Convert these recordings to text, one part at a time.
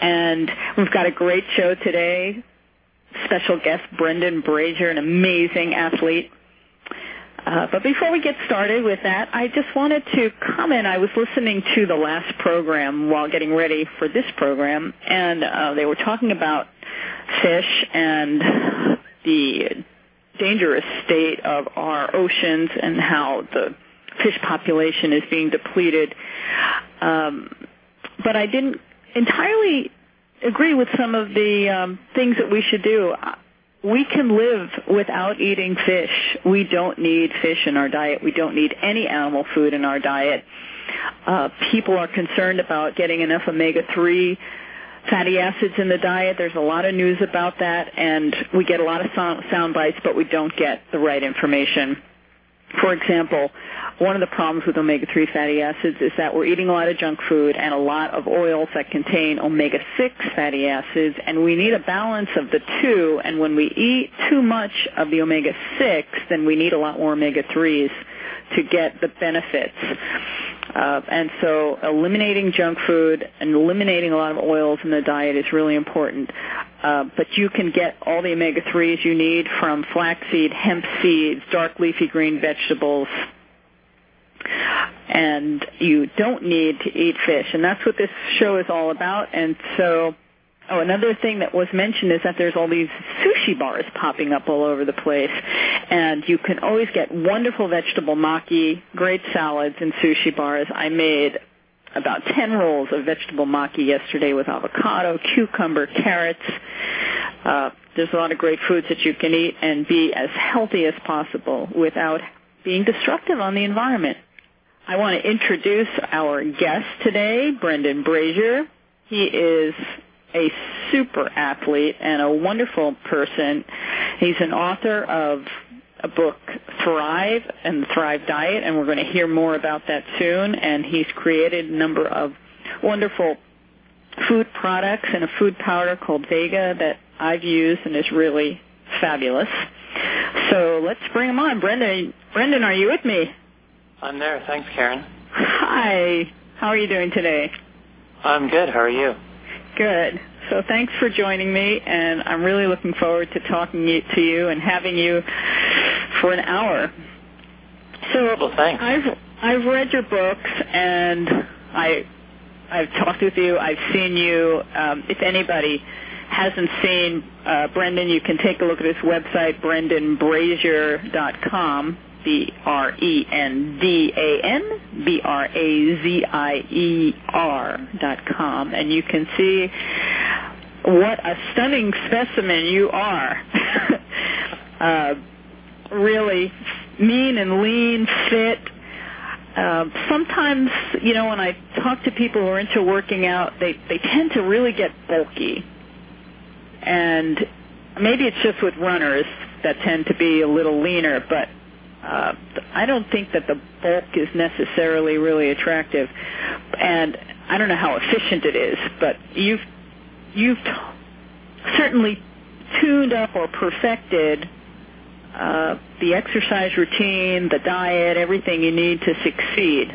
and we've got a great show today. Special guest Brendan Brazier, an amazing athlete. But before we get started with that, I just wanted to comment. I was listening to the last program while getting ready for this program, and they were talking about fish and the dangerous state of our oceans and how the fish population is being depleted. But I didn't entirely agree with some of the things that we should do. We can live without eating fish. We don't need fish in our diet. We don't need any animal food in our diet. People are concerned about getting enough omega-3 fatty acids in the diet. There's a lot of news about that, and we get a lot of sound bites, but we don't get the right information. For example, one of the problems with omega-3 fatty acids is that we're eating a lot of junk food and a lot of oils that contain omega-6 fatty acids, and we need a balance of the two, and when we eat too much of the omega-6, then we need a lot more omega-3s to get the benefits. And so eliminating junk food and eliminating a lot of oils in the diet is really important. But you can get all the omega-3s you need from flaxseed, hemp seeds, dark leafy green vegetables, and you don't need to eat fish. And that's what this show is all about. And so, another thing that was mentioned is that there's all these sushi bars popping up all over the place. And you can always get wonderful vegetable maki, great salads, and sushi bars. I made about 10 rolls of vegetable maki yesterday with avocado, cucumber, carrots. There's a lot of great foods that you can eat and be as healthy as possible without being destructive on the environment. I want to introduce our guest today, Brendan Brazier. He is a super athlete and a wonderful person. He's an author of a book, Thrive and the Thrive Diet, and we're going to hear more about that soon. And he's created a number of wonderful food products and a food powder called Vega that I've used and is really fabulous. So let's bring him on. Brendan, are you with me? I'm there. Thanks, Karen. Hi. How are you doing today? I'm good. How are you? Good. So thanks for joining me, and I'm really looking forward to talking to you and having you for an hour. So well, thanks. I've read your books, and I've talked with you. I've seen you. If anybody hasn't seen Brendan, you can take a look at his website, brendanbrazier.com. BrendanBrazier.com, and you can see what a stunning specimen you are. Really mean and lean, fit. Sometimes, when I talk to people who are into working out, they tend to really get bulky. And maybe it's just with runners that tend to be a little leaner, but I don't think that the bulk is necessarily really attractive, and I don't know how efficient it is, but you've certainly tuned up or perfected the exercise routine, the diet, everything you need to succeed.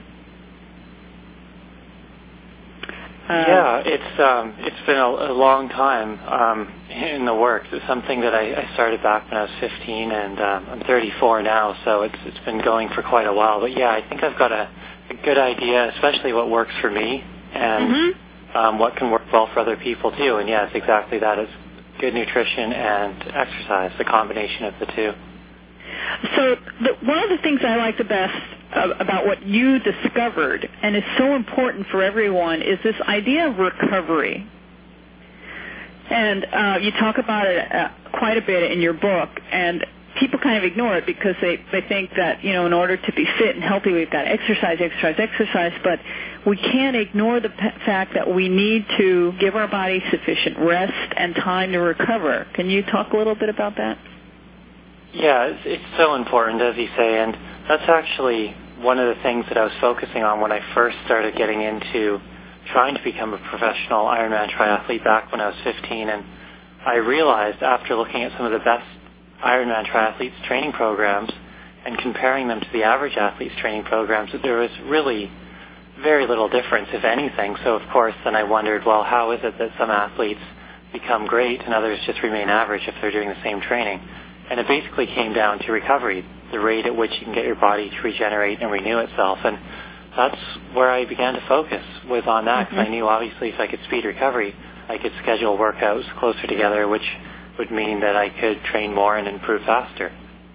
Yeah, it's been a long time in the works. It's something that I started back when I was 15, and I'm 34 now, so it's been going for quite a while. But yeah, I think I've got a good idea, especially what works for me and what can work well for other people too. And yeah, it's exactly that. It's good nutrition and exercise, the combination of the two. So one of the things I like the best about what you discovered, and is so important for everyone, is this idea of recovery. And you talk about it quite a bit in your book, and people kind of ignore it because they think that, in order to be fit and healthy, we've got to exercise, but we can't ignore the fact that we need to give our body sufficient rest and time to recover. Can you talk a little bit about that? Yeah, it's so important, as you say, and that's actually one of the things that I was focusing on when I first started getting into trying to become a professional Ironman triathlete back when I was 15, and I realized after looking at some of the best Ironman triathletes training programs and comparing them to the average athlete's training programs that there was really very little difference, if anything. So, of course, then I wondered, well, how is it that some athletes become great and others just remain average if they're doing the same training? And it basically came down to recovery, the rate at which you can get your body to regenerate and renew itself. And that's where I began to focus, was on that, because I knew, obviously, if I could speed recovery, I could schedule workouts closer together, which would mean that I could train more and improve faster.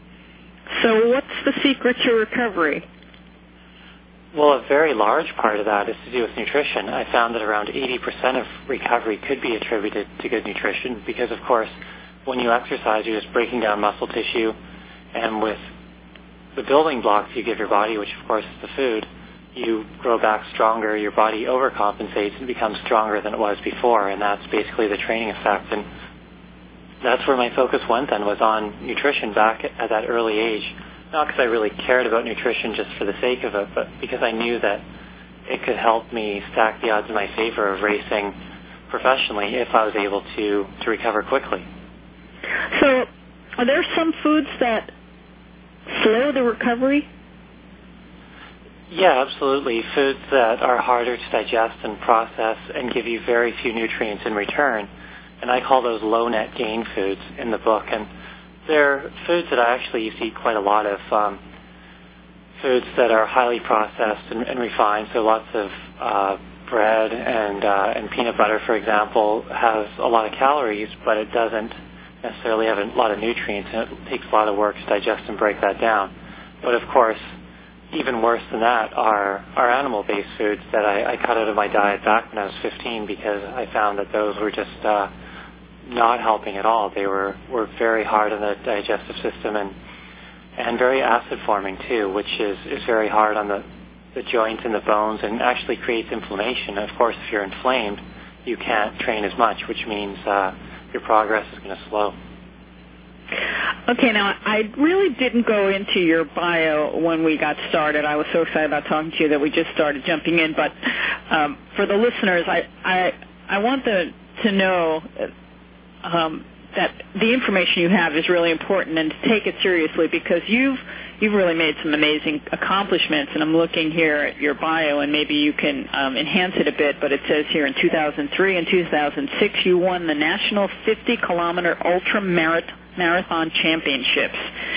So what's the secret to recovery? Well, a very large part of that is to do with nutrition. I found that around 80% of recovery could be attributed to good nutrition because, of course, when you exercise, you're just breaking down muscle tissue, and with the building blocks you give your body, which, of course, is the food, you grow back stronger, your body overcompensates and becomes stronger than it was before, and that's basically the training effect. And that's where my focus went then, was on nutrition back at that early age. Not because I really cared about nutrition just for the sake of it, but because I knew that it could help me stack the odds in my favor of racing professionally if I was able to recover quickly. So are there some foods that slow the recovery? Yeah, absolutely. Foods that are harder to digest and process and give you very few nutrients in return. And I call those low net gain foods in the book. And they're foods that I actually used to eat quite a lot of, foods that are highly processed and refined. So lots of bread and peanut butter, for example, has a lot of calories, but it doesn't necessarily have a lot of nutrients, and it takes a lot of work to digest and break that down. But of course, even worse than that are animal-based foods that I cut out of my diet back when I was 15 because I found that those were just not helping at all. They were very hard on the digestive system and very acid-forming too, which is very hard on the joints and the bones and actually creates inflammation. And of course, if you're inflamed, you can't train as much, which means your progress is going to slow. Okay, now, I really didn't go into your bio when we got started. I was so excited about talking to you that we just started jumping in. But for the listeners, I want them to know that the information you have is really important and to take it seriously because you've really made some amazing accomplishments. And I'm looking here at your bio, and maybe you can enhance it a bit, but it says here in 2003 and 2006 you won the National 50-Kilometer Ultra Marathon Championships.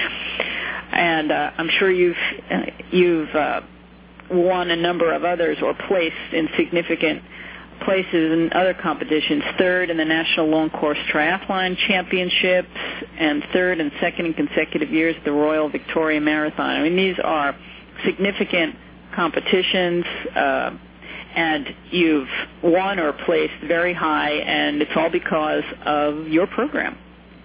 And I'm sure you've won a number of others or placed in significant places in other competitions, third in the National Lone Course Triathlon Championships, and third and second in consecutive years at the Royal Victoria Marathon. I mean, these are significant competitions, and you've won or placed very high, and it's all because of your program.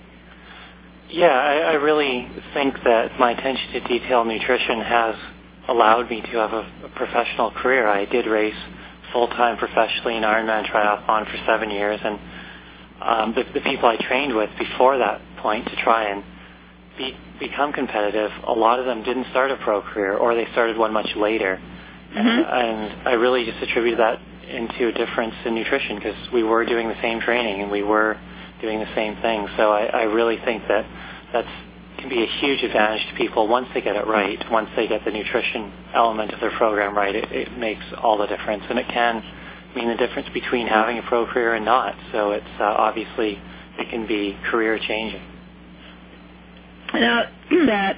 Yeah, I really think that my attention to detail nutrition has allowed me to have a professional career. I did race full-time professionally in Ironman triathlon for 7 years, and the people I trained with before that point to try and become competitive, a lot of them didn't start a pro career, or they started one much later. And I really just attribute that into a difference in nutrition because we were doing the same training and we were doing the same thing. So I really think that can be a huge advantage to people once they get it right. Once they get the nutrition element of their program right, it makes all the difference, and it can mean the difference between having a pro career and not. So it's obviously it can be career changing. Now that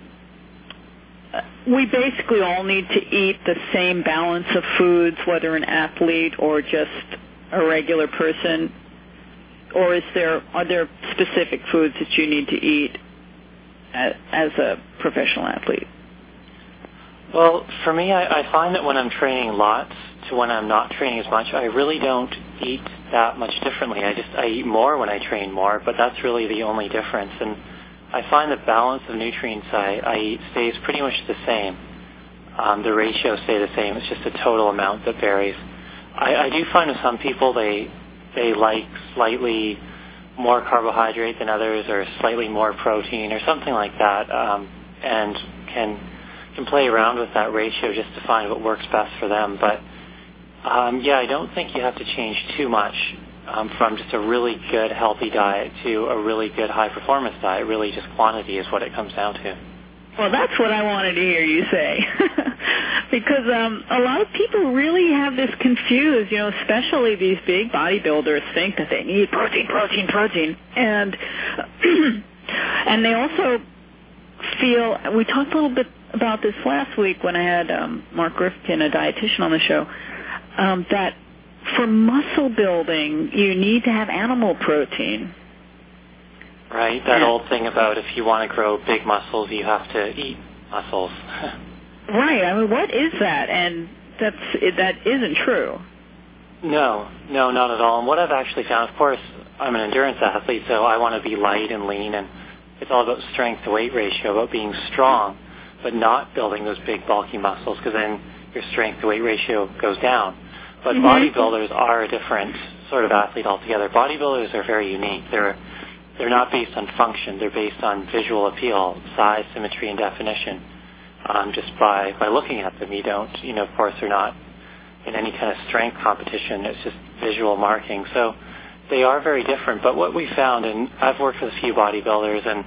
we basically all need to eat the same balance of foods, whether an athlete or just a regular person, or are there specific foods that you need to eat as a professional athlete? Well, for me, I find that when I'm training lots to when I'm not training as much, I really don't eat that much differently. I eat more when I train more, but that's really the only difference. And I find the balance of nutrients I eat stays pretty much the same. The ratios stay the same. It's just a total amount that varies. I do find with some people they like slightly more carbohydrate than others, or slightly more protein, or something like that, and can play around with that ratio just to find what works best for them. But I don't think you have to change too much from just a really good healthy diet to a really good high performance diet. Really, just quantity is what it comes down to. Well, that's what I wanted to hear you say. Because a lot of people really have this confused, especially these big bodybuilders think that they need protein. And and they also feel, we talked a little bit about this last week when I had Mark Rifkin, a dietitian, on the show, that for muscle building, you need to have animal protein. Right, that old thing about if you want to grow big muscles, you have to eat muscles. Right, I mean, what is that? And that isn't true. No, not at all. And what I've actually found, of course, I'm an endurance athlete, so I want to be light and lean, and it's all about strength to weight ratio, about being strong, but not building those big bulky muscles, because then your strength to weight ratio goes down. But bodybuilders are a different sort of athlete altogether. Bodybuilders are very unique. They're not based on function. They're based on visual appeal, size, symmetry, and definition. Just by looking at them, you don't, of course, they're not in any kind of strength competition. It's just visual marking. So they are very different. But what we found, and I've worked with a few bodybuilders, and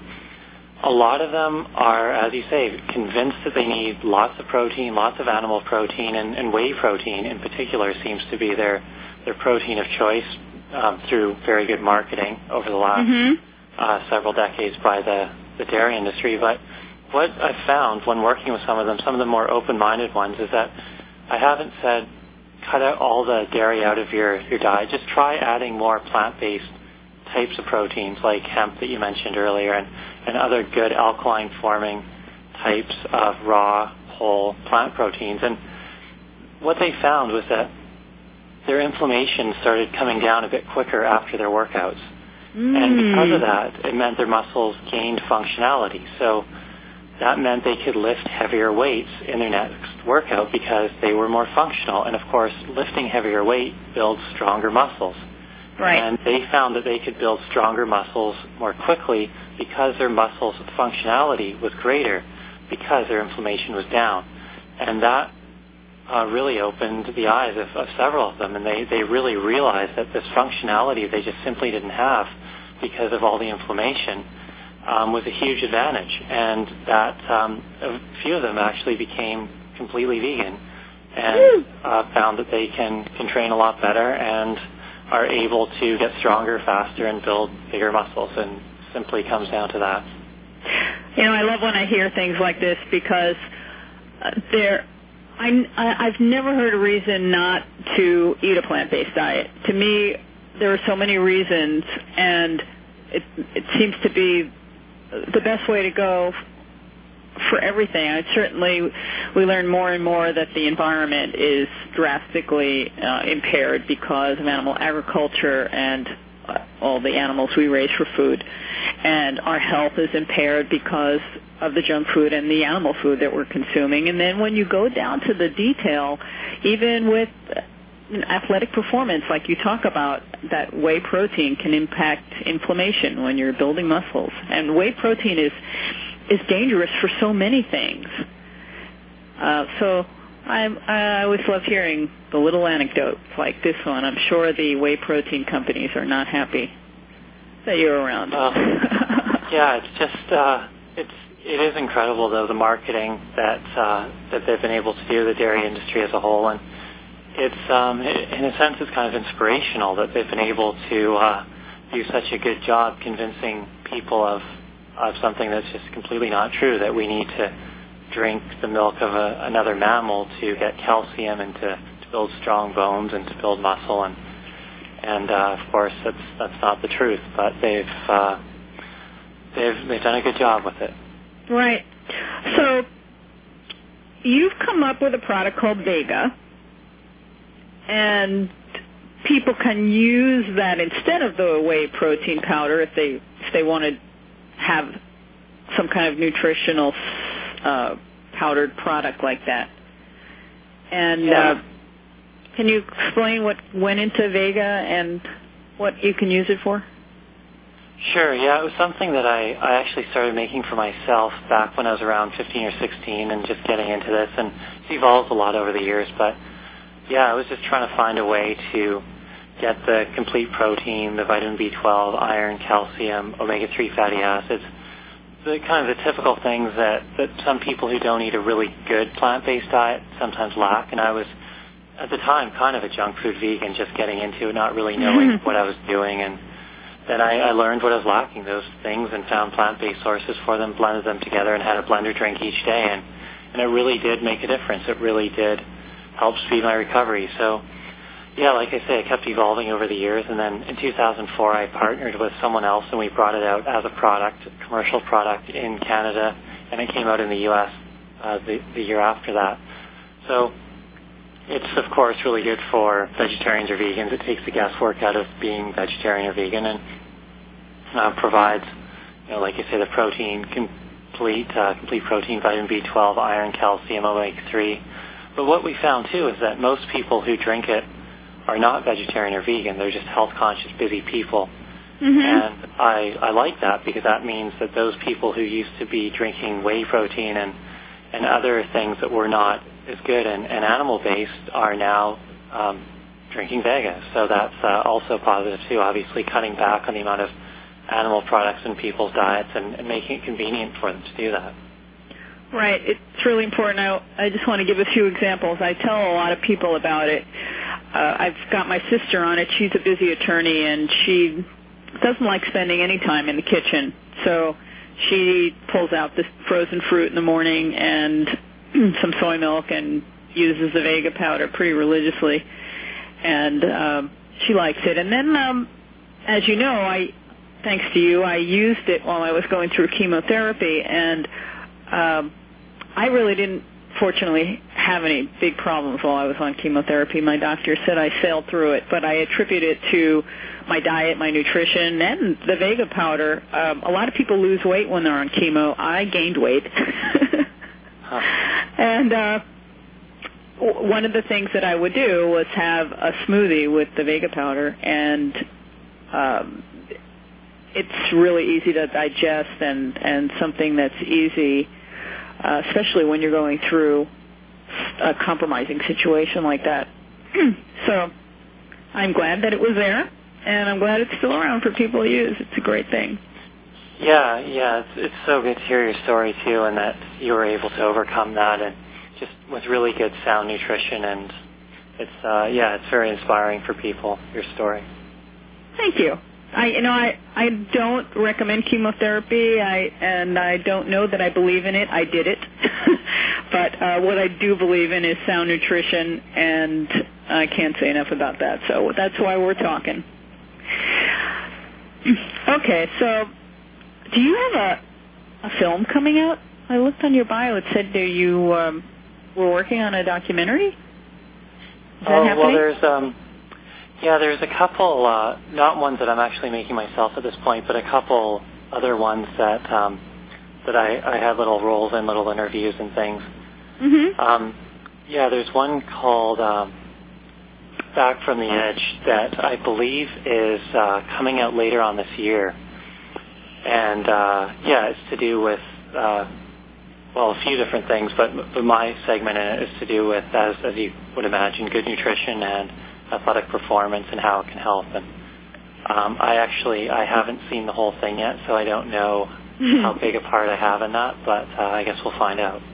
a lot of them are, as you say, convinced that they need lots of protein, lots of animal protein, and whey protein in particular seems to be their protein of choice through very good marketing over the last several decades by the dairy industry. But what I've found when working with some of the more open-minded ones, is that I haven't said cut out all the dairy out of your diet. Just try adding more plant-based types of proteins like hemp that you mentioned earlier, and other good alkaline-forming types of raw, whole plant proteins. And what they found was that their inflammation started coming down a bit quicker after their workouts. And because of that, it meant their muscles gained functionality. So that meant they could lift heavier weights in their next workout because they were more functional. And of course, lifting heavier weight builds stronger muscles. Right. And they found that they could build stronger muscles more quickly because their muscles' functionality was greater because their inflammation was down. And that really opened the eyes of several of them, and they really realized that this functionality they just simply didn't have because of all the inflammation was a huge advantage, and that a few of them actually became completely vegan and found that they can train a lot better and are able to get stronger faster and build bigger muscles, and simply comes down to that. I love when I hear things like this because I've never heard a reason not to eat a plant-based diet. To me, there are so many reasons, and it seems to be the best way to go for everything. We learn more and more that the environment is drastically impaired because of animal agriculture and all the animals we raise for food. And our health is impaired because of the junk food and the animal food that we're consuming. And then when you go down to the detail, even with athletic performance, like you talk about, that whey protein can impact inflammation when you're building muscles. And whey protein is dangerous for so many things. So I always love hearing the little anecdotes like this one. I'm sure the whey protein companies are not happy that you're around. Yeah, it's just it is incredible though, the marketing that they've been able to do, the dairy industry as a whole, and it's in a sense it's kind of inspirational that they've been able to do such a good job convincing people of something that's just completely not true, that we need to drink the milk of another mammal to get calcium and to build strong bones and to build muscle, and of course that's not the truth, but they've done a good job with it. Right. So you've come up with a product called Vega, and people can use that instead of the whey protein powder if they want to have some kind of nutritional powdered product like that. And can you explain what went into Vega and what you can use it for? Sure, yeah. It was something that I actually started making for myself back when I was around 15 or 16 and just getting into this, and it's evolved a lot over the years, but yeah, I was just trying to find a way to get the complete protein, the vitamin B12, iron, calcium, omega-3 fatty acids, the kind of the typical things that some people who don't eat a really good plant-based diet sometimes lack. And I was, at the time, kind of a junk food vegan, just getting into it, not really knowing what I was doing. And then I learned what I was lacking, those things, and found plant-based sources for them, blended them together, and had a blender drink each day. And it really did make a difference. It really did help speed my recovery. So, yeah, like I say, it kept evolving over the years. And then in 2004, I partnered with someone else, and we brought it out as a product, a commercial product in Canada, and it came out in the U.S. The year after that. So it's, of course, really good for vegetarians or vegans. It takes the guesswork out of being vegetarian or vegan and provides, like you say, the protein, complete protein, vitamin B12, iron, calcium, omega-3. But what we found, too, is that most people who drink it are not vegetarian or vegan. They're just health-conscious, busy people. And I like that, because that means that those people who used to be drinking whey protein and other things that were not as good and animal-based are now drinking Vega. So that's also positive, too, obviously cutting back on the amount of animal products in people's diets and making it convenient for them to do that. Right. It's really important. I just want to give a few examples. I tell a lot of people about it. I've got my sister on it. She's a busy attorney, and she doesn't like spending any time in the kitchen. So she pulls out this frozen fruit in the morning and some soy milk and uses the Vega powder pretty religiously. And she likes it. And then, as you know, thanks to you, I used it while I was going through chemotherapy, and I really didn't, fortunately, have any big problems while I was on chemotherapy. My doctor said I sailed through it, but I attribute it to my diet, my nutrition, and the Vega powder. A lot of people lose weight when they're on chemo. I gained weight. And one of the things that I would do was have a smoothie with the Vega powder, and it's really easy to digest and something that's easy, especially when you're going through a compromising situation like that. So I'm glad that it was there, and I'm glad it's still around for people to use. It's a great thing. Yeah, it's so good to hear your story, too, and that you were able to overcome that, and just with really good sound nutrition, and it's very inspiring for people, your story. Thank you. I don't recommend chemotherapy, and I don't know that I believe in it. I did it. But what I do believe in is sound nutrition, and I can't say enough about that. So that's why we're talking. Okay, so do you have a film coming out? I looked on your bio. It said that you were working on a documentary. Is that happening? Well, there's a couple, not ones that I'm actually making myself at this point, but a couple other ones that I had little roles in, little interviews and things. There's one called Back from the Edge that I believe is coming out later on this year. And, it's to do with, a few different things, but my segment in it is to do with, as you would imagine, good nutrition and athletic performance and how it can help. And I haven't seen the whole thing yet, so I don't know how big a part I have in that, but I guess we'll find out.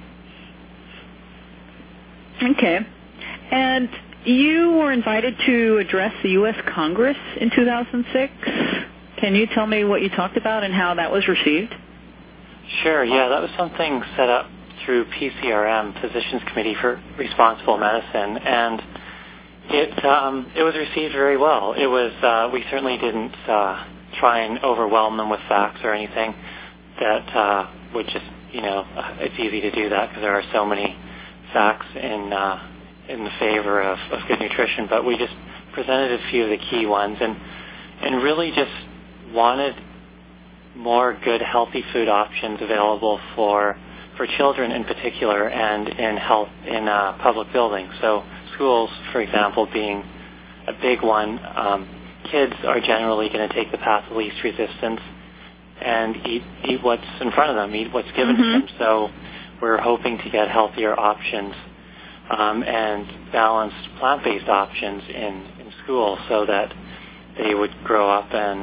Okay. And you were invited to address the U.S. Congress in 2006. Can you tell me what you talked about and how that was received? Sure, that was something set up through PCRM, Physicians Committee for Responsible Medicine, and it was received very well. It was we certainly didn't try and overwhelm them with facts or anything that would just, it's easy to do that because there are so many facts in the favor of good nutrition, but we just presented a few of the key ones and really just wanted more good, healthy food options available for children in particular and in public buildings. So schools, for example, being a big one, kids are generally going to take the path of least resistance and eat what's in front of them, eat what's given to them. So we're hoping to get healthier options and balanced plant-based options in school so that they would grow up and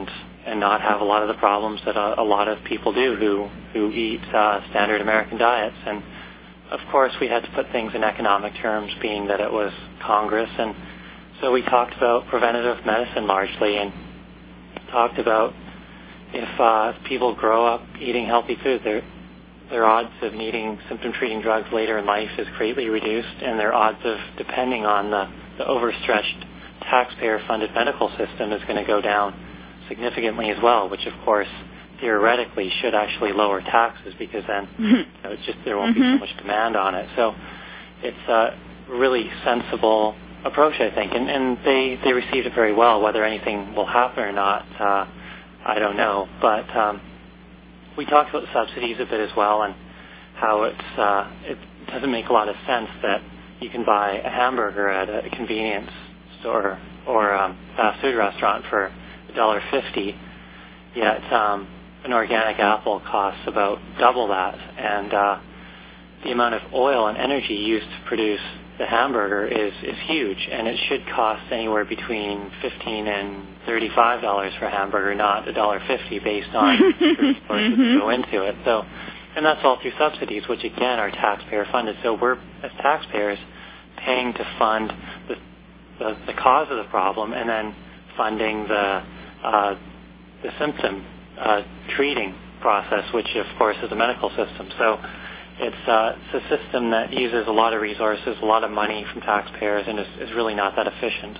and not have a lot of the problems that a lot of people do who eat standard American diets. And of course, we had to put things in economic terms, being that it was Congress, and so we talked about preventative medicine largely, and talked about if people grow up eating healthy food, their odds of needing symptom-treating drugs later in life is greatly reduced, and their odds of depending on the overstretched taxpayer-funded medical system is going to go down significantly as well, which of course theoretically should actually lower taxes, because then it's just there won't be so much demand on it. So it's a really sensible approach, I think, and they received it very well. Whether anything will happen or not, I don't know. But we talked about subsidies a bit as well, and how it doesn't make a lot of sense that you can buy a hamburger at a convenience store or a fast food restaurant for $1.50, yet an organic apple costs about double that, and the amount of oil and energy used to produce the hamburger is huge, and it should cost anywhere between $15 and $35 for a hamburger, not $1.50, based on the resources that go into it. So, and that's all through subsidies, which again are taxpayer funded. So we're, as taxpayers, paying to fund the cause of the problem, and then funding the symptom treating process, which of course is the medical system. So it's a system that uses a lot of resources, a lot of money from taxpayers, and is really not that efficient.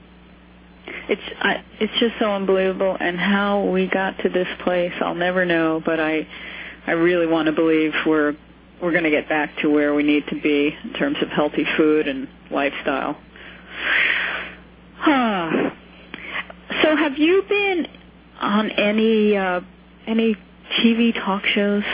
It's just so unbelievable, and how we got to this place, I'll never know. But I really want to believe we're going to get back to where we need to be in terms of healthy food and lifestyle. So, have you been on any TV talk shows?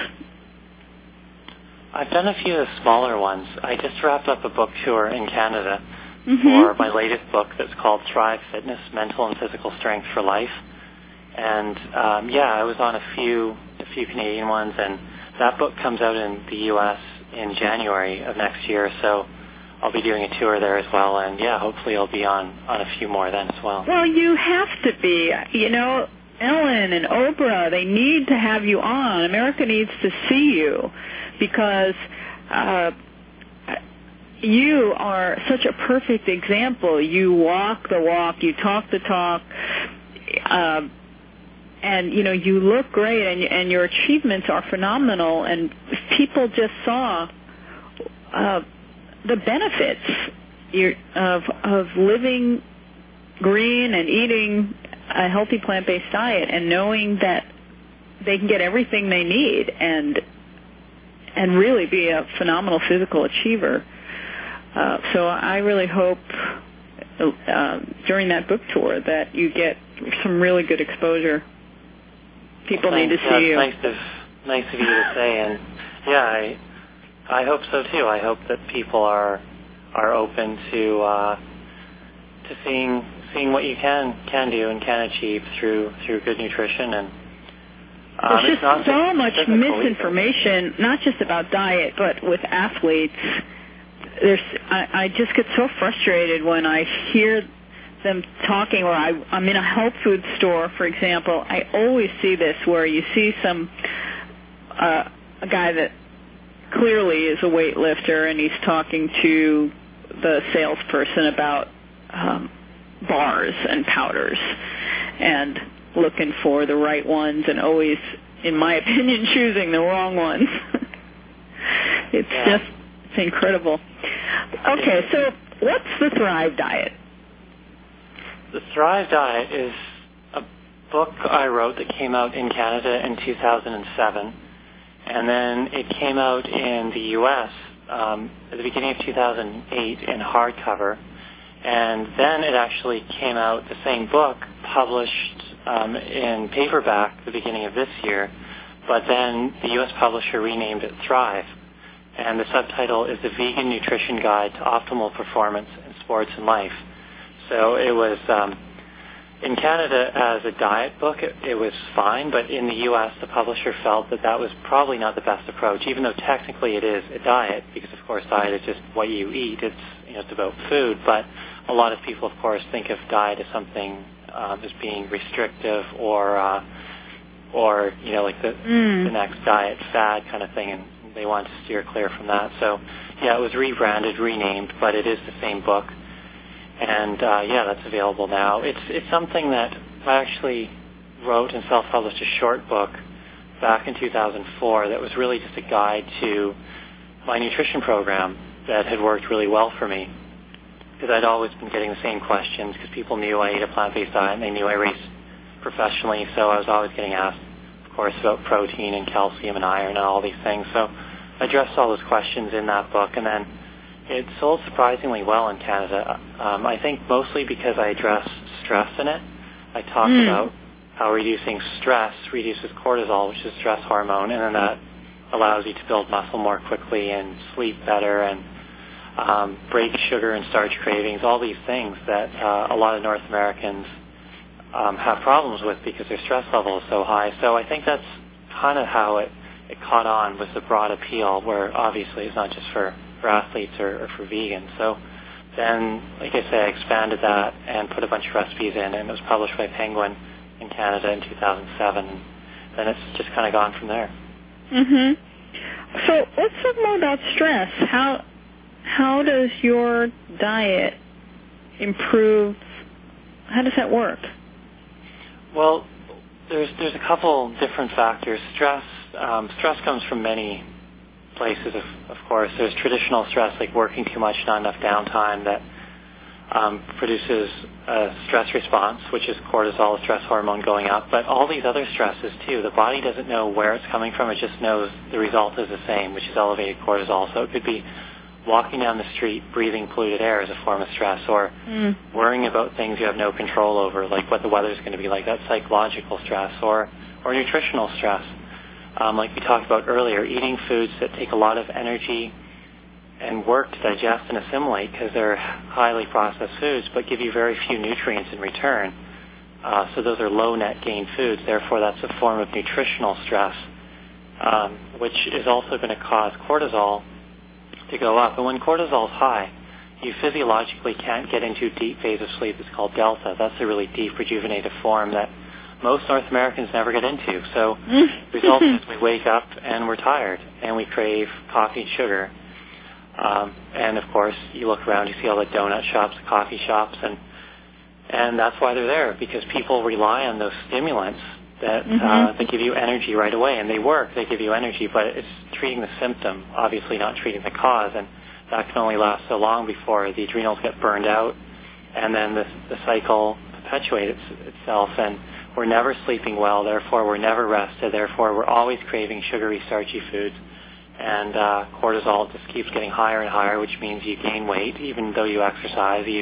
I've done a few of the smaller ones. I just wrapped up a book tour in Canada for my latest book that's called Thrive Fitness, Mental and Physical Strength for Life. And I was on a few Canadian ones, and that book comes out in the U.S. in January of next year, so I'll be doing a tour there as well, and hopefully I'll be on a few more then as well. Well, you have to be. You know, Ellen and Oprah, they need to have you on. America needs to see you, because you are such a perfect example. You walk the walk, you talk the talk, and you look great, and your achievements are phenomenal, and people just saw the benefits of living green and eating a healthy plant-based diet, and knowing that they can get everything they need and really be a phenomenal physical achiever. So I really hope during that book tour that you get some really good exposure. People need to see you. Nice of you to say, and I hope so too. I hope that people are open to seeing what you can do and can achieve through good nutrition. And there's just so much misinformation, not just about diet, but with athletes. I just get so frustrated when I hear them talking, or I'm in a health food store, for example. I always see this, where you see a guy that clearly is a weightlifter, and he's talking to the salesperson about bars and powders, and looking for the right ones, and always, in my opinion, choosing the wrong ones. It's incredible. Okay, so what's the Thrive Diet? The Thrive Diet is a book I wrote that came out in Canada in 2007, and then it came out in the U.S. At the beginning of 2008 in hardcover, and then it actually came out, the same book, published in paperback at the beginning of this year, but then the U.S. publisher renamed it Thrive, and the subtitle is The Vegan Nutrition Guide to Optimal Performance in Sports and Life. So it was, in Canada as a diet book, it was fine, but in the U.S. the publisher felt that was probably not the best approach, even though technically it is a diet, because of course diet is just what you eat, it's about food, but a lot of people of course think of diet as something as being restrictive or like the next diet fad kind of thing, and they want to steer clear from that. So yeah, it was rebranded, renamed, but it is the same book, and that's available now. It's something that I actually wrote and self-published a short book back in 2004 that was really just a guide to my nutrition program that had worked really well for me, because I'd always been getting the same questions because people knew I ate a plant-based diet and they knew I raced professionally, so I was always getting asked, of course, about protein and calcium and iron and all these things. So I addressed all those questions in that book, and then it sold surprisingly well in Canada. I think mostly because I addressed stress in it. I talked about how reducing stress reduces cortisol, which is a stress hormone, and then that allows you to build muscle more quickly and sleep better and break sugar and starch cravings, all these things that a lot of North Americans have problems with because their stress level is so high. So I think that's kind of how it caught on, with the broad appeal, where obviously it's not just for athletes or for vegans. So then, like I say, I expanded that and put a bunch of recipes in, and it was published by Penguin in Canada in 2007. And then it's just kind of gone from there. Mm-hmm. So let's talk more about stress. How does your diet improve? How does that work? Well, there's a couple different factors. Stress comes from many places, of course. There's traditional stress, like working too much, not enough downtime, that produces a stress response, which is cortisol, a stress hormone, going up. But all these other stresses, too, the body doesn't know where it's coming from. It just knows the result is the same, which is elevated cortisol. So it could be walking down the street, breathing polluted air is a form of stress, or worrying about things you have no control over, like what the weather's going to be like. That's psychological stress, or nutritional stress. Like we talked about earlier, eating foods that take a lot of energy and work to digest and assimilate because they're highly processed foods but give you very few nutrients in return. So those are low net gain foods. Therefore, that's a form of nutritional stress, which is also going to cause cortisol to go up. And when cortisol is high, you physiologically can't get into a deep phase of sleep. It's called delta. That's a really deep, rejuvenative form that most North Americans never get into. So the result is we wake up and we're tired and we crave coffee and sugar. And of course, you look around, you see all the donut shops, the coffee shops, and that's why they're there, because people rely on those stimulants that give you energy right away, and they work, they give you energy, but it's treating the symptom, obviously not treating the cause, and that can only last so long before the adrenals get burned out, and then the cycle perpetuates itself, and we're never sleeping well, therefore we're never rested, therefore we're always craving sugary, starchy foods, and cortisol just keeps getting higher and higher, which means you gain weight, even though you exercise, you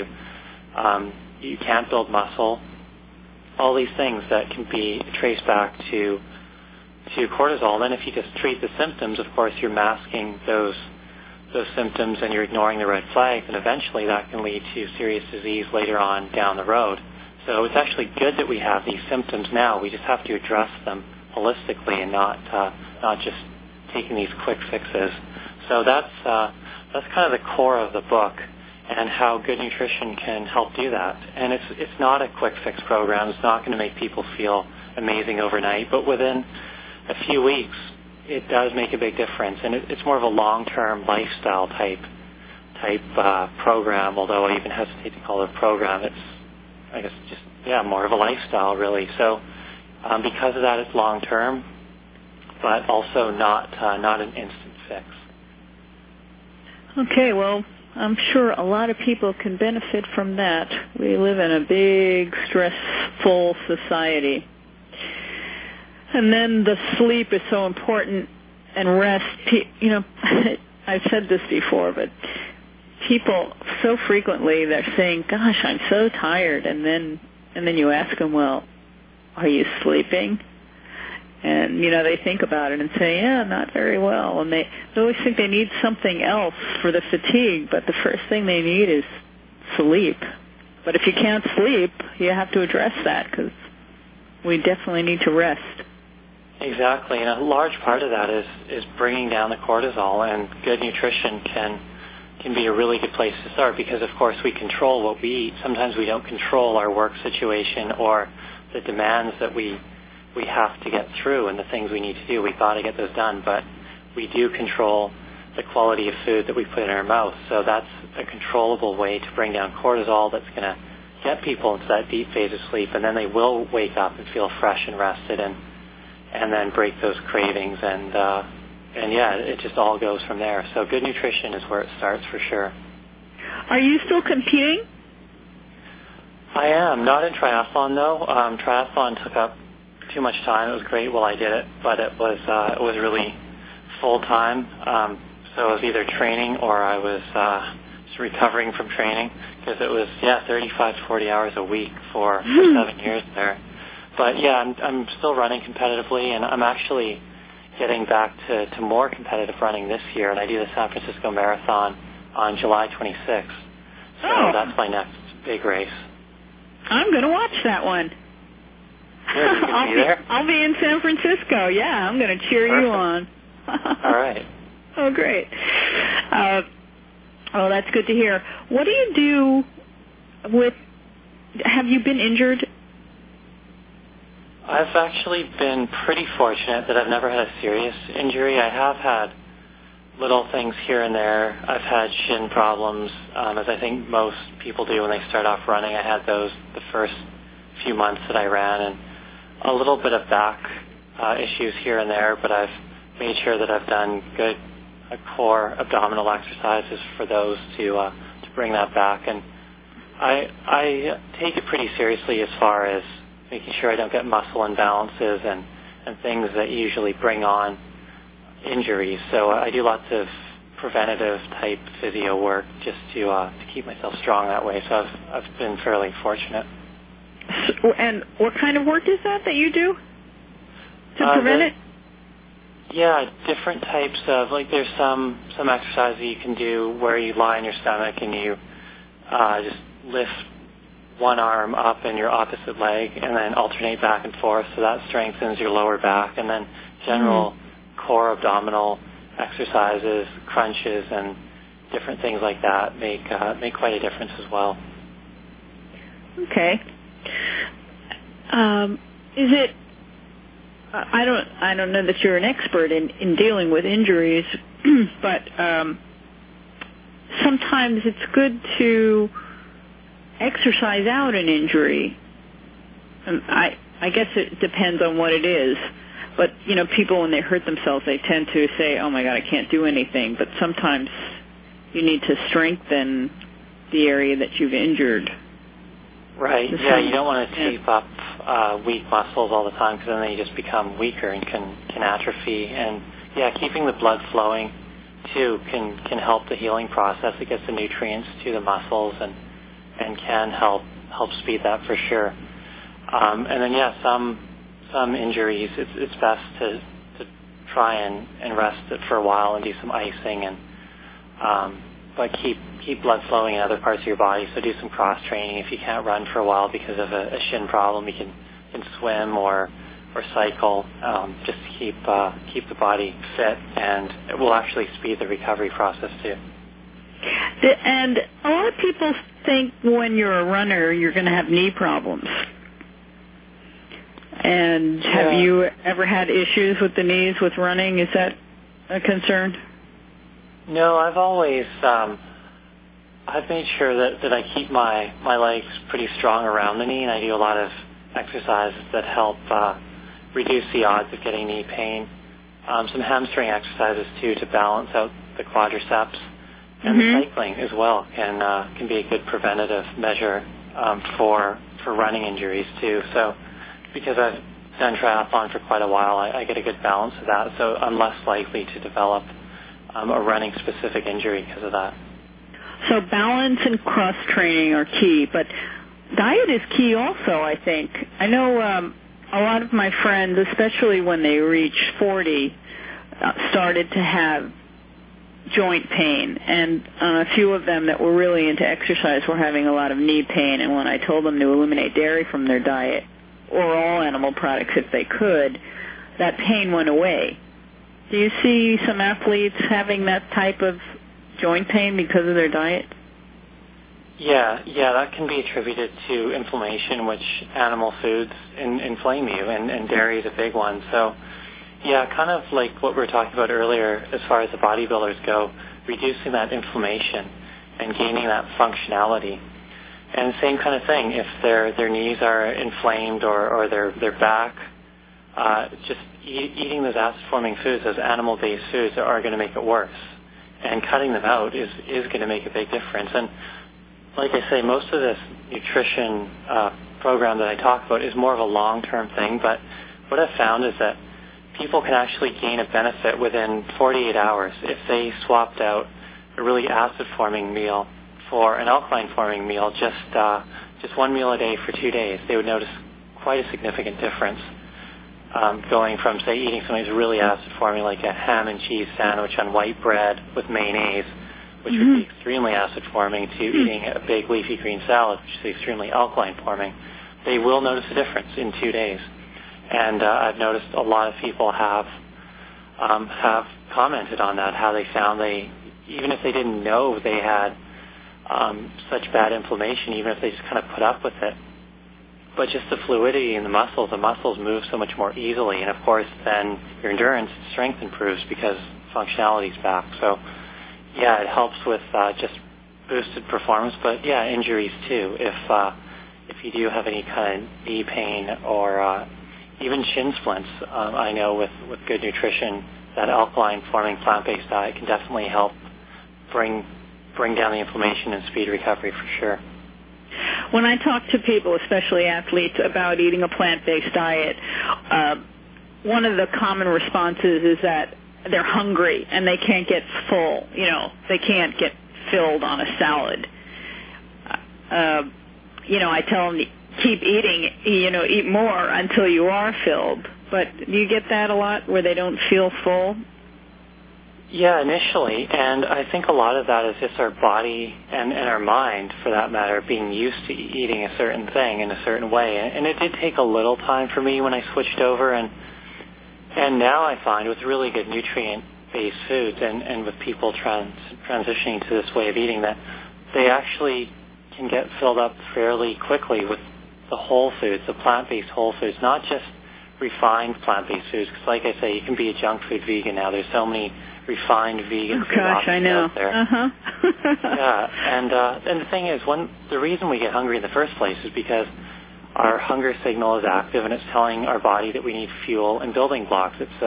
can't build muscle. All these things that can be traced back to cortisol. Then if you just treat the symptoms, of course, you're masking those symptoms and you're ignoring the red flags, and eventually that can lead to serious disease later on down the road. So it's actually good that we have these symptoms now. We just have to address them holistically and not just taking these quick fixes. So that's kind of the core of the book, and how good nutrition can help do that. And it's not a quick fix program. It's not going to make people feel amazing overnight, but within a few weeks, it does make a big difference. And it's more of a long-term lifestyle type program, although I even hesitate to call it a program. It's, I guess, just, more of a lifestyle, really. So because of that, it's long-term, but also not an instant fix. Okay, well, I'm sure a lot of people can benefit from that. We live in a big, stressful society. And then the sleep is so important, and rest. I've said this before, but people so frequently, they're saying, gosh, I'm so tired. And then you ask them, well, are you sleeping? And, they think about it and say, yeah, not very well. And they always think they need something else for the fatigue, but the first thing they need is sleep. But if you can't sleep, you have to address that, because we definitely need to rest. Exactly, and a large part of that is bringing down the cortisol, and good nutrition can can be a really good place to start because, of course, we control what we eat. Sometimes we don't control our work situation or the demands that we have to get through and the things we need to do. We've got to get those done, but we do control the quality of food that we put in our mouth. So that's a controllable way to bring down cortisol that's going to get people into that deep phase of sleep, and then they will wake up and feel fresh and rested and then break those cravings. And yeah, it just all goes from there. So good nutrition is where it starts for sure. Are you still competing? I am. Not in triathlon, though. Triathlon took up too much time. It was great while I did it, but it was really full-time. So I was either training or I was just recovering from training because it was, 35 to 40 hours a week for 7 years there. But, yeah, I'm still running competitively, and I'm actually getting back to more competitive running this year, and I do the San Francisco Marathon on July 26th. So that's my next big race. I'm going to watch that one. Good. I'll be in San Francisco. Yeah, I'm going to cheer you on. All right. Oh, great. That's good to hear. What do you do have you been injured? I've actually been pretty fortunate that I've never had a serious injury. I have had little things here and there. I've had shin problems, as I think most people do when they start off running. I had those the first few months that I ran, and a little bit of back issues here and there, but I've made sure that I've done good core abdominal exercises for those to bring that back. And I take it pretty seriously as far as making sure I don't get muscle imbalances and things that usually bring on injuries. So I do lots of preventative type physio work just to keep myself strong that way. So I've been fairly fortunate. And what kind of work is that you do to prevent it? Yeah, different types of, like there's some exercises you can do where you lie on your stomach and you just lift one arm up and your opposite leg and then alternate back and forth, so that strengthens your lower back. And then general core abdominal exercises, crunches, and different things like that make quite a difference as well. Okay. Is it? I don't know that you're an expert in dealing with injuries, but sometimes it's good to exercise out an injury. I guess it depends on what it is. But, people, when they hurt themselves, they tend to say, oh, my God, I can't do anything. But sometimes you need to strengthen the area that you've injured. Right. Yeah, you don't want to tape up weak muscles all the time because then they just become weaker and can atrophy. And, keeping the blood flowing, too, can help the healing process. It gets the nutrients to the muscles and can help speed that for sure. And then, some injuries, it's best to try and rest it for a while and do some icing but keep blood flowing in other parts of your body. So do some cross training. If you can't run for a while because of a shin problem, you can swim or cycle just to keep the body fit, and it will actually speed the recovery process too. And a lot of people think when you're a runner you're going to have knee problems. And have you ever had issues with the knees with running? Is that a concern? No, I've always I've made sure that I keep my legs pretty strong around the knee, and I do a lot of exercises that help reduce the odds of getting knee pain. Some hamstring exercises too to balance out the quadriceps, and the cycling as well can be a good preventative measure for running injuries too. So because I've done triathlon for quite a while, I get a good balance of that. So I'm less likely to develop a running specific injury because of that. So balance and cross training are key, but diet is key also, I think. I know a lot of my friends, especially when they reached 40, started to have joint pain, and a few of them that were really into exercise were having a lot of knee pain, and when I told them to eliminate dairy from their diet, or all animal products if they could, that pain went away. Do you see some athletes having that type of joint pain because of their diet? Yeah, that can be attributed to inflammation, which animal foods inflame you, and dairy is a big one. So, yeah, kind of like what we were talking about earlier as far as the bodybuilders go, reducing that inflammation and gaining that functionality. And same kind of thing, if their knees are inflamed or their back, just eating those acid-forming foods, those animal-based foods, are going to make it worse. And cutting them out is going to make a big difference. And like I say, most of this nutrition program that I talk about is more of a long-term thing, but what I've found is that people can actually gain a benefit within 48 hours if they swapped out a really acid-forming meal for an alkaline-forming meal, just one meal a day for 2 days. They would notice quite a significant difference going from, say, eating something that's really acid-forming, like a ham and cheese sandwich on white bread with mayonnaise, which would be extremely acid-forming, to eating a big leafy green salad, which is extremely alkaline-forming. They will notice a difference in 2 days. And I've noticed a lot of people have commented on that, how they found even if they didn't know they had such bad inflammation, even if they just kind of put up with it, but just the fluidity in the muscles move so much more easily, and of course then your endurance and strength improves because functionality's back. So yeah, it helps with just boosted performance, but yeah, injuries too. If you do have any kind of knee pain or even shin splints, I know with good nutrition, that alkaline-forming plant-based diet can definitely help bring down the inflammation and speed recovery for sure. When I talk to people, especially athletes, about eating a plant-based diet, one of the common responses is that they're hungry and they can't get full. They can't get filled on a salad. I tell them, keep eating, eat more until you are filled. But do you get that a lot, where they don't feel full? Yeah, initially, and I think a lot of that is just our body and our mind, for that matter, being used to eating a certain thing in a certain way. And it did take a little time for me when I switched over, and now I find with really good nutrient-based foods and with people transitioning to this way of eating, that they actually can get filled up fairly quickly with the whole foods, the plant-based whole foods, not just refined plant-based foods, because like I say, you can be a junk food vegan now. There's so many refined vegan food options out there. Yeah, and the thing is, the reason we get hungry in the first place is because our hunger signal is active, and it's telling our body that we need fuel and building blocks. It's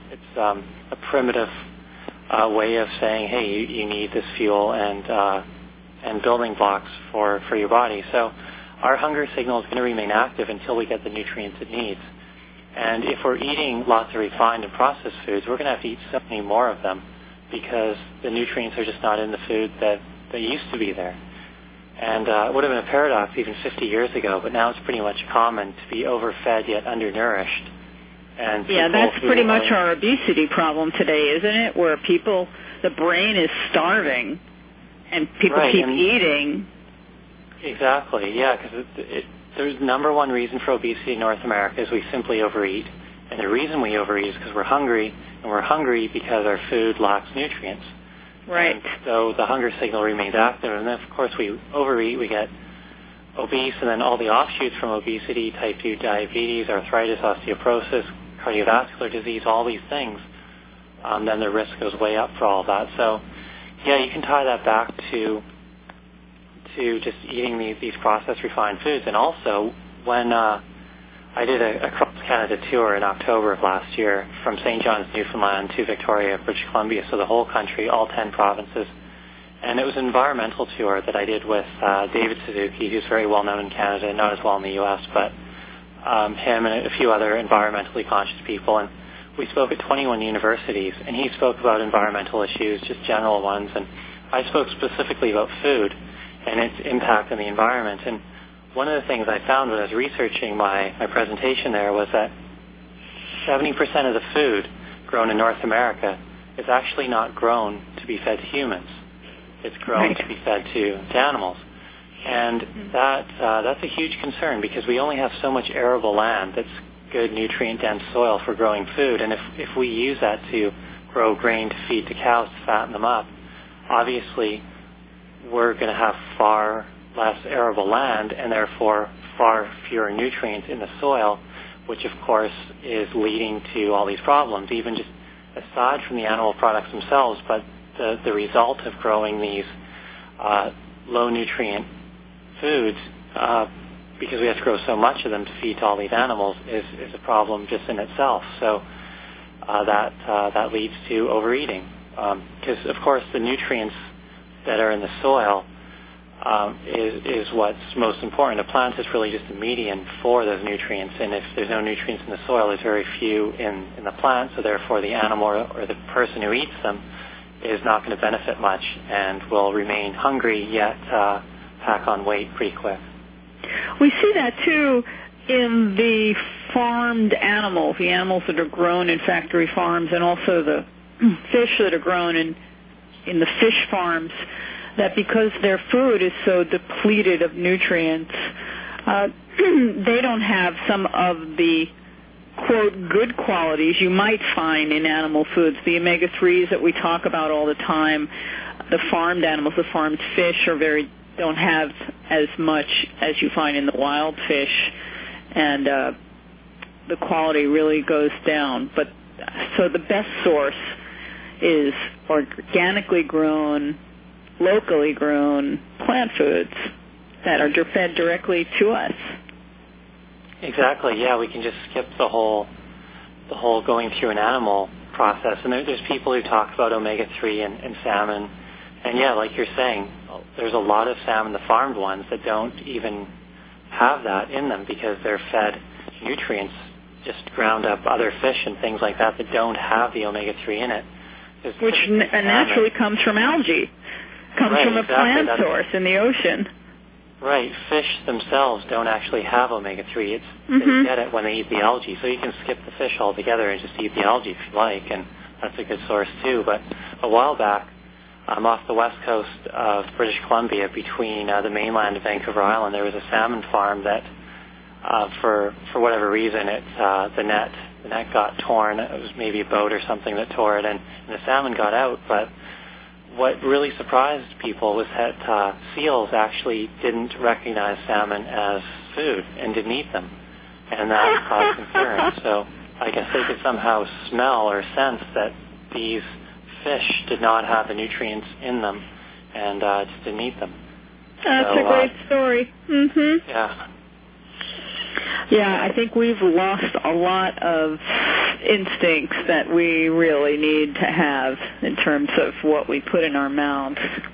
a primitive way of saying, hey, you need this fuel and building blocks for your body. So our hunger signal is going to remain active until we get the nutrients it needs. And if we're eating lots of refined and processed foods, we're going to have to eat so many more of them because the nutrients are just not in the food that used to be there. And it would have been a paradox even 50 years ago, but now it's pretty much common to be overfed yet undernourished. And yeah, that's pretty much our obesity problem today, isn't it? Where the brain is starving and people keep eating. Exactly, yeah, because the number one reason for obesity in North America is we simply overeat. And the reason we overeat is because we're hungry, and we're hungry because our food lacks nutrients. Right. And so the hunger signal remains active, and then, of course, we overeat, we get obese, and then all the offshoots from obesity, type 2 diabetes, arthritis, osteoporosis, cardiovascular disease, all these things, then the risk goes way up for all that. So, yeah, you can tie that back to just eating these processed refined foods. And also, when I did a cross-Canada tour in October of last year from St. John's, Newfoundland to Victoria, British Columbia, so the whole country, all 10 provinces. And it was an environmental tour that I did with David Suzuki, who's very well known in Canada, not as well in the U.S., but him and a few other environmentally conscious people. And we spoke at 21 universities, and he spoke about environmental issues, just general ones, and I spoke specifically about food and its impact on the environment. And one of the things I found when I was researching my presentation there was that 70% of the food grown in North America is actually not grown to be fed to humans. It's grown to be fed to animals. And that's a huge concern because we only have so much arable land that's good nutrient-dense soil for growing food. And if we use that to grow grain to feed to cows to fatten them up, obviously we're going to have far less arable land and therefore far fewer nutrients in the soil, which of course is leading to all these problems, even just aside from the animal products themselves, but the result of growing these low nutrient foods, because we have to grow so much of them to feed to all these animals, is a problem just in itself. So that leads to overeating, because of course the nutrients that are in the soil is what's most important. A plant is really just a medium for those nutrients, and if there's no nutrients in the soil, there's very few in the plant, so therefore the animal or the person who eats them is not going to benefit much and will remain hungry, yet pack on weight pretty quick. We see that too in the farmed animals, the animals that are grown in factory farms, and also the fish that are grown in the fish farms, that because their food is so depleted of nutrients, they don't have some of the, quote, good qualities you might find in animal foods. The omega-3s that we talk about all the time, the farmed animals, the farmed fish don't have as much as you find in the wild fish, and the quality really goes down. But so the best source is organically grown, locally grown plant foods that are fed directly to us. Exactly. Yeah, we can just skip the whole going through an animal process. And there's people who talk about omega-3 and salmon, and yeah, like you're saying, there's a lot of salmon, the farmed ones, that don't even have that in them because they're fed nutrients, just ground up other fish and things like that don't have the omega-3 in it. Which naturally comes from algae. Comes from a plant source in the ocean. Right. Fish themselves don't actually have omega-3. They get it when they eat the algae. So you can skip the fish altogether and just eat the algae if you like, and that's a good source too. But a while back, off the west coast of British Columbia, between the mainland and Vancouver Island, there was a salmon farm that, for whatever reason, the net got torn. It was maybe a boat or something that tore it, and the salmon got out. But what really surprised people was that seals actually didn't recognize salmon as food and didn't eat them, and that caused concern. So I guess they could somehow smell or sense that these fish did not have the nutrients in them and just didn't eat them. That's a great story. Yeah. Yeah, I think we've lost a lot of instincts that we really need to have in terms of what we put in our mouths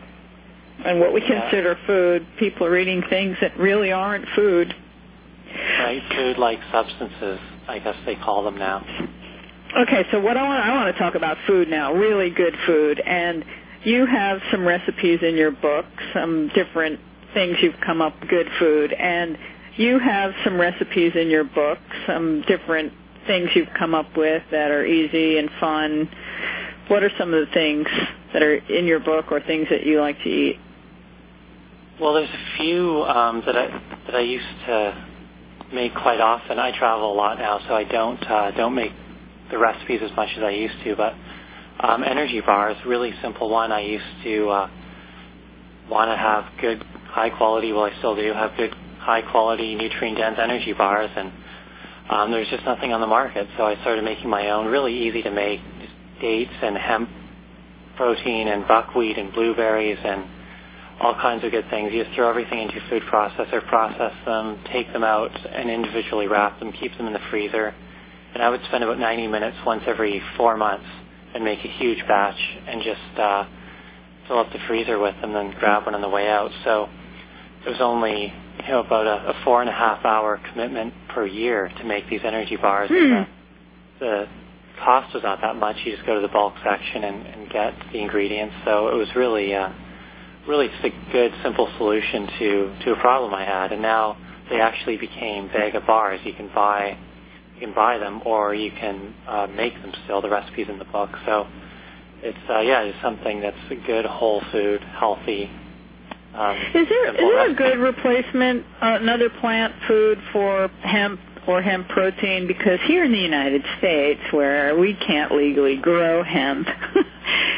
and what we consider food. People are eating things that really aren't food. Right, food-like substances, I guess they call them now. Okay, so I want to talk about food now, really good food, and you have some recipes in your book, some different things you've come up with, good food, and you have some recipes in your book, some different things you've come up with that are easy and fun. What are some of the things that are in your book or things that you like to eat? Well, there's a few that I used to make quite often. I travel a lot now, so I don't make the recipes as much as I used to. But energy bars, really simple one. I used to want to have good, high quality. Well, I still do have good, high quality, nutrient dense energy bars, and there's just nothing on the market. So I started making my own, really easy to make, just dates and hemp protein and buckwheat and blueberries and all kinds of good things. You just throw everything into your food processor, process them, take them out, and individually wrap them, keep them in the freezer. And I would spend about 90 minutes once every 4 months and make a huge batch and just fill up the freezer with them, then grab one on the way out. So it was only about a 4.5 hour commitment per year to make these energy bars. And the cost was not that much. You just go to the bulk section and get the ingredients. So it was really just a good, simple solution to a problem I had. And now they actually became Vega bars. You can buy them, or you can make them still. The recipe's in the book. So it's it's something that's a good, whole food, healthy. Is there a good replacement, another plant food for hemp or hemp protein? Because here in the United States, where we can't legally grow hemp,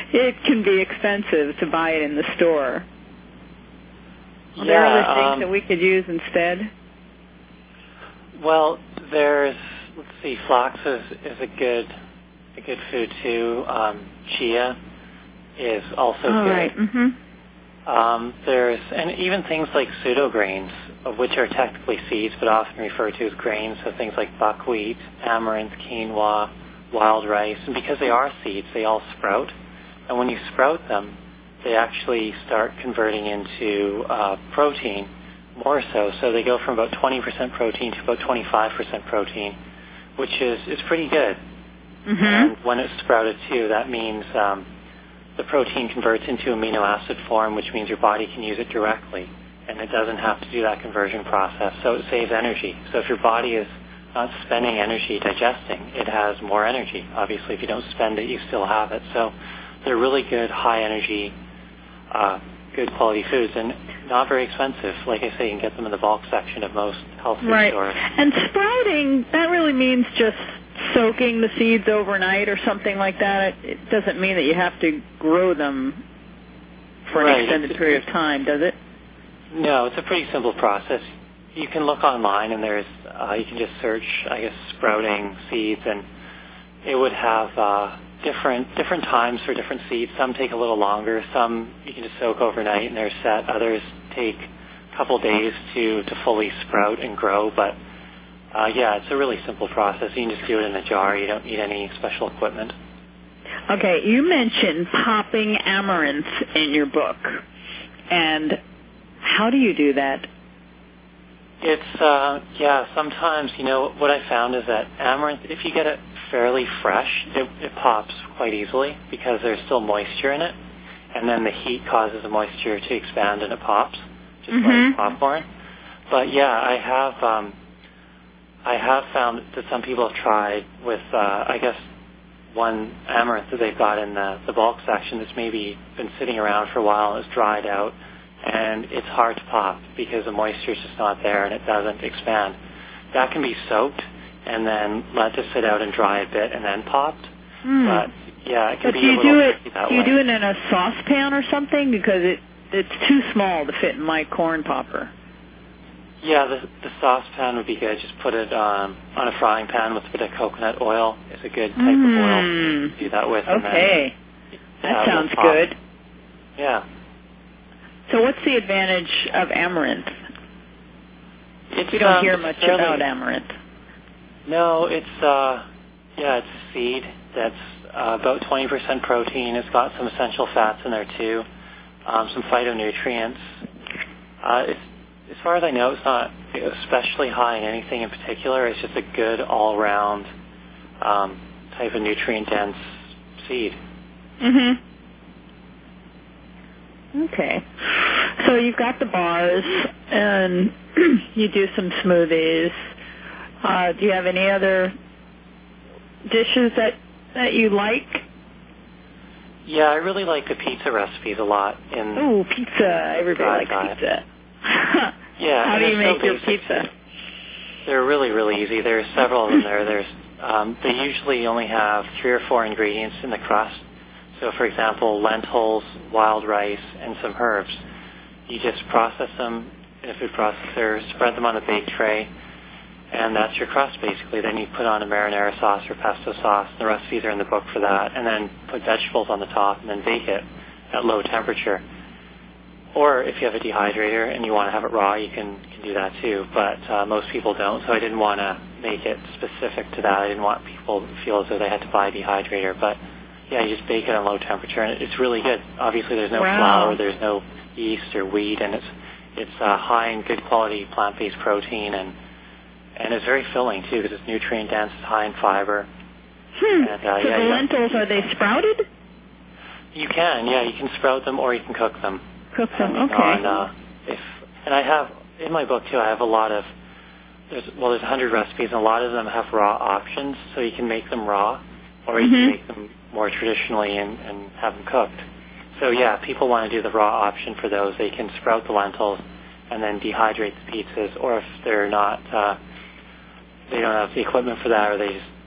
it can be expensive to buy it in the store. Are there other things that we could use instead? Well, let's see, flax is a good food too. Chia is also good. Right. Mm-hmm. And even things like pseudograins, which are technically seeds but often referred to as grains, so things like buckwheat, amaranth, quinoa, wild rice, and because they are seeds, they all sprout. And when you sprout them, they actually start converting into protein more so. So they go from about 20% protein to about 25% protein, which is pretty good. Mm-hmm. And when it's sprouted too, that means the protein converts into amino acid form, which means your body can use it directly, and it doesn't have to do that conversion process, so it saves energy. So if your body is not spending energy digesting, it has more energy. Obviously, if you don't spend it, you still have it. So they're really good, high-energy, good quality foods, and not very expensive. Like I say, you can get them in the bulk section of most health food stores. And sprouting, that really means just soaking the seeds overnight or something like that. It doesn't mean that you have to grow them for an extended period of time, does it? No, it's a pretty simple process. You can look online, and you can just search, I guess, sprouting seeds, and it would have different times for different seeds. Some take a little longer. Some you can just soak overnight, and they're set. Others take a couple days to fully sprout and grow, but it's a really simple process. You can just do it in a jar. You don't need any special equipment. Okay, you mentioned popping amaranth in your book, and how do you do that? It's, sometimes, what I found is that amaranth, if you get it fairly fresh, it pops quite easily because there's still moisture in it, and then the heat causes the moisture to expand and it pops, just like popcorn. But I have found that some people have tried with, one amaranth that they've got in the bulk section that's maybe been sitting around for a while and it's dried out, and it's hard to pop because the moisture is just not there and it doesn't expand. That can be soaked and then let to sit out and dry a bit and then popped. But it can be a little tricky that way. Do you do it in a saucepan or something? Because it's too small to fit in my corn popper. Yeah, the saucepan would be good. Just put it on a frying pan with a bit of coconut oil. It's a good type of oil to do that with. Okay. That sounds good. Yeah. So what's the advantage of amaranth? We don't hear much about amaranth. No, it's a seed that's about 20% protein. It's got some essential fats in there too, some phytonutrients. As far as I know, it's not especially high in anything in particular. It's just a good all-around type of nutrient-dense seed. Mm-hmm. Okay. So you've got the bars, and you do some smoothies. Do you have any other dishes that you like? Yeah, I really like the pizza recipes a lot. Ooh, pizza. Everybody likes pizza. Yeah. How do you make your pizza? They're really, really easy. There's several of them there. They usually only have 3 or 4 ingredients in the crust. So, for example, lentils, wild rice, and some herbs. You just process them in a food processor, spread them on a bake tray, and that's your crust, basically. Then you put on a marinara sauce or pesto sauce. The recipes are in the book for that. And then put vegetables on the top and then bake it at low temperature. Or if you have a dehydrator and you want to have it raw, you can do that too. But most people don't, so I didn't want to make it specific to that. I didn't want people to feel as though they had to buy a dehydrator. But yeah, you just bake it on low temperature, and it's really good. Obviously, there's no flour, there's no yeast or wheat, and it's high in good quality plant-based protein, and it's very filling too because it's nutrient dense, it's high in fiber. And, so the lentils, are they sprouted? You can, you can sprout them or you can cook them. Cook them, okay. And I have in my book too. I have a lot of there's 100 recipes, and a lot of them have raw options, so you can make them raw, or you can make them more traditionally and have them cooked. So yeah, people want to do the raw option for those. They can sprout the lentils and then dehydrate the pizzas, or if they're not, they don't have the equipment for that, or they just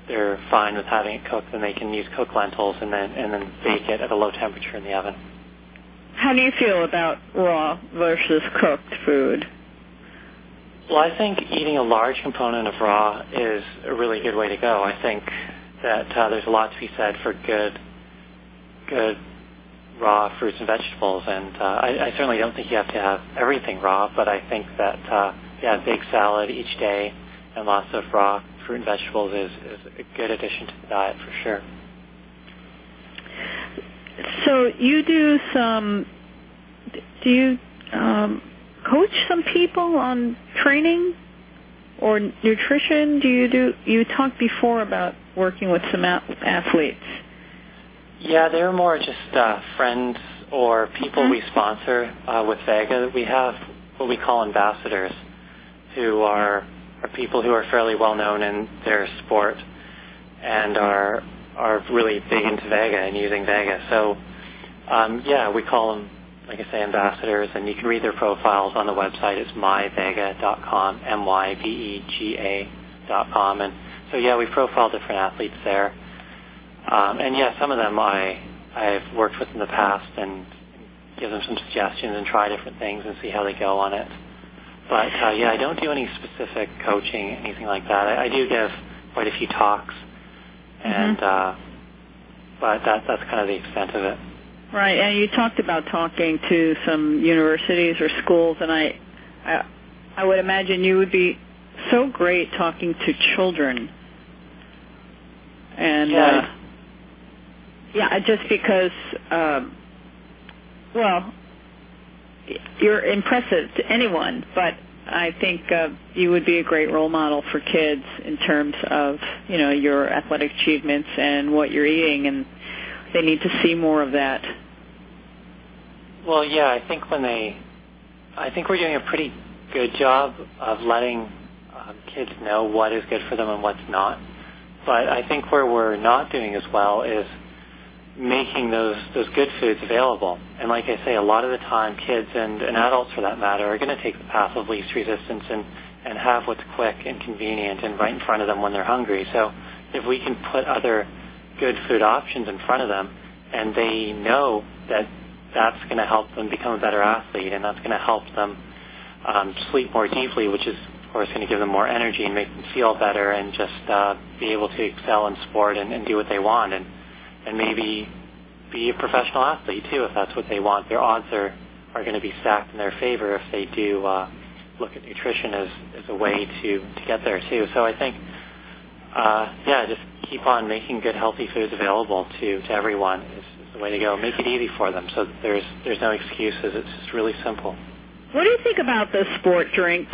they're fine with having it cooked, then they can use cooked lentils and then bake it at a low temperature in the oven. How do you feel about raw versus cooked food? Well, I think eating a large component of raw is a really good way to go. I think that there's a lot to be said for good raw fruits and vegetables, and I certainly don't think you have to have everything raw, but I think that a big salad each day and lots of raw fruit and vegetables is a good addition to the diet for sure. So you do you coach some people on training or nutrition? You talked before about working with some athletes. Yeah, they're more just friends or people we sponsor with Vega. We have what we call ambassadors, who are people who are fairly well known in their sport and are really big into Vega and using Vega. So we call them, like I say, ambassadors, and you can read their profiles on the website. It's myvega.com, myvega.com, and so we profile different athletes there. Some of them I've worked with in the past and give them some suggestions and try different things and see how they go on it. But I don't do any specific coaching, anything like that. I do give quite a few talks, and but that's kind of the extent of it. Right, and you talked about talking to some universities or schools, and I would imagine you would be so great talking to children. And just because, you're impressive to anyone, but I think you would be a great role model for kids in terms of, your athletic achievements and what you're eating, and they need to see more of that. Well, I think I think we're doing a pretty good job of letting kids know what is good for them and what's not. But I think where we're not doing as well is making those good foods available. And like I say, a lot of the time kids and adults for that matter are going to take the path of least resistance and have what's quick and convenient and right in front of them when they're hungry. So if we can put other good food options in front of them and they know that that's going to help them become a better athlete and that's going to help them sleep more deeply, which is, of course, going to give them more energy and make them feel better and just be able to excel in sport and do what they want and maybe be a professional athlete, too, if that's what they want. Their odds are going to be stacked in their favor if they do look at nutrition as a way to get there, too. So I think, just keep on making good, healthy foods available to everyone is the way to go. Make it easy for them so that there's no excuses. It's just really simple. What do you think about the sport drinks,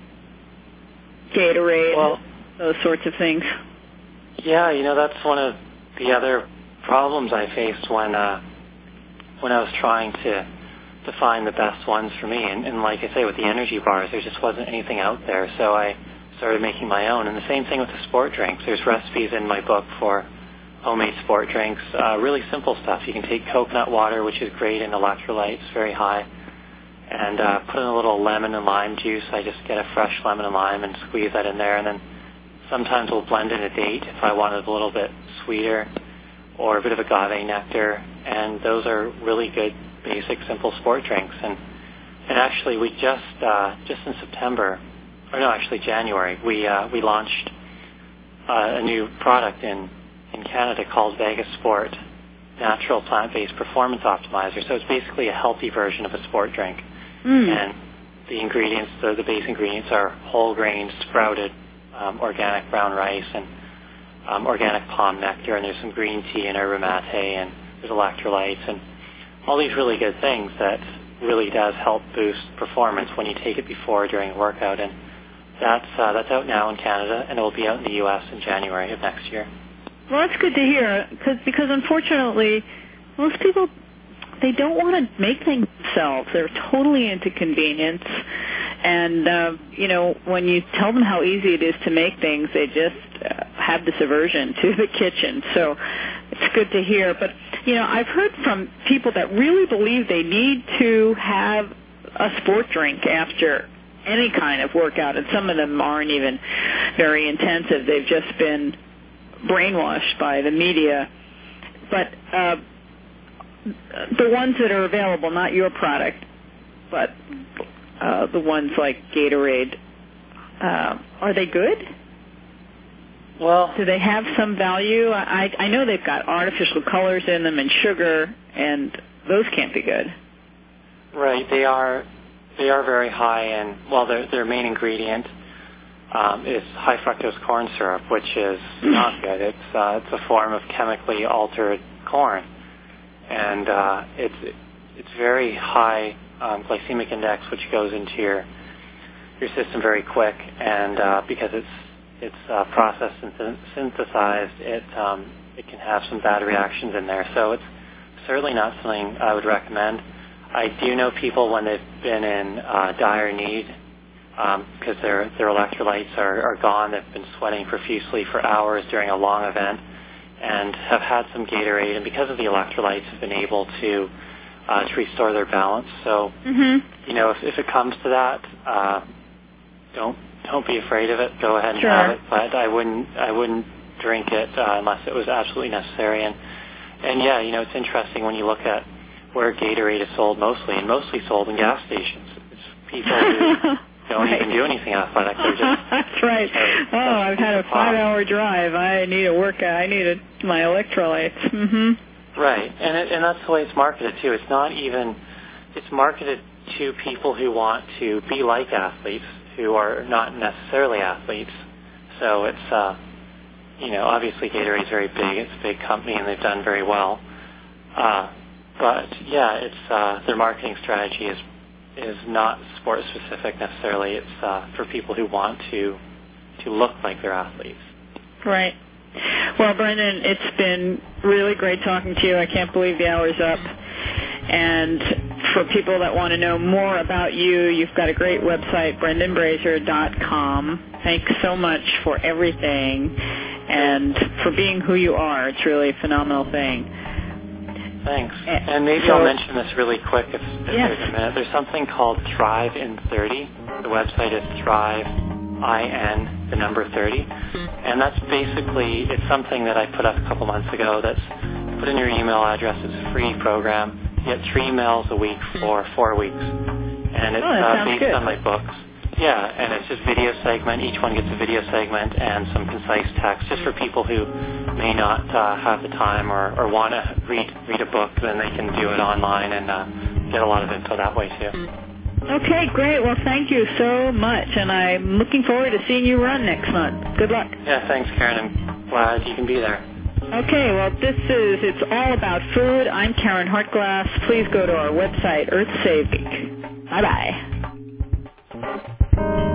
Gatorade, those sorts of things? Yeah, that's one of the other problems I faced when I was trying to find the best ones for me. And like I say, with the energy bars, there just wasn't anything out there. So I started making my own. And the same thing with the sport drinks. There's recipes in my book for homemade sport drinks, really simple stuff. You can take coconut water, which is great in electrolytes, very high, and put in a little lemon and lime juice. I just get a fresh lemon and lime and squeeze that in there. And then sometimes we'll blend in a date if I want it a little bit sweeter, or a bit of agave nectar, and those are really good, basic, simple sport drinks. And actually, we just in January, we launched a new product in Canada called Vega Sport Natural Plant-Based Performance Optimizer. So it's basically a healthy version of a sport drink. And the ingredients, the base ingredients are whole grain, sprouted, organic brown rice, and organic palm nectar, and there's some green tea and yerba mate, and there's electrolytes, and all these really good things that really does help boost performance when you take it before or during a workout. And that's out now in Canada, and it will be out in the U.S. in January of next year. Well, that's good to hear, because unfortunately, most people, they don't want to make things themselves. They're totally into convenience. And, when you tell them how easy it is to make things, they just have this aversion to the kitchen. So it's good to hear. But, I've heard from people that really believe they need to have a sport drink after any kind of workout. And some of them aren't even very intensive. They've just been brainwashed by the media. But the ones that are available, not your product, but the ones like Gatorade, are they good? Well, do they have some value? I know they've got artificial colors in them and sugar, and those can't be good. Right, they are very high in, well, their main ingredient is high fructose corn syrup, which is not good. It's a form of chemically altered corn, and it's very high glycemic index, which goes into your system very quick, and because it's processed and synthesized, it can have some bad reactions in there. So it's certainly not something I would recommend. I do know people when they've been in dire need because their electrolytes are gone, they've been sweating profusely for hours during a long event, and have had some Gatorade, and because of the electrolytes, have been able to restore their balance. So, you know, if it comes to that, don't be afraid of it. Go ahead and have it, but I wouldn't drink it unless it was absolutely necessary. And yeah, you know, it's interesting when you look at where Gatorade is sold mostly sold in gas stations. It's people who don't even do anything athletic. They're just that's right. I've had a 5-hour drive. I need a workout. I need my electrolytes. Right, and that's the way it's marketed too. It's marketed to people who want to be like athletes, who are not necessarily athletes. So it's, you know, obviously Gatorade's very big. It's a big company, and they've done very well. But yeah, it's their marketing strategy is not sport specific necessarily. It's for people who want to look like they're athletes. Right. Well, Brendan, it's been really great talking to you. I can't believe the hour's up. And for people that want to know more about you, you've got a great website, brendanbrazier.com. Thanks so much for everything and for being who you are. It's really a phenomenal thing. Thanks. And maybe I'll mention this really quick if there's a minute. There's something called Thrive in 30. The website is Thrive, IN, the number 30. And that's basically, it's something that I put up a couple months ago. That's put in your email address. It's a free program. You get 3 emails a week for 4 weeks. And it's based on my books. Yeah, and it's just video segment. Each one gets a video segment and some concise text just for people who may not have the time or want to read a book. Then they can do it online and get a lot of info that way too. Okay, great. Well, thank you so much, and I'm looking forward to seeing you run next month. Good luck. Yeah, thanks, Karen. I'm glad you can be there. Okay, well, It's All About Food. I'm Karen Hartglass. Please go to our website, Earth Saving. Bye-bye.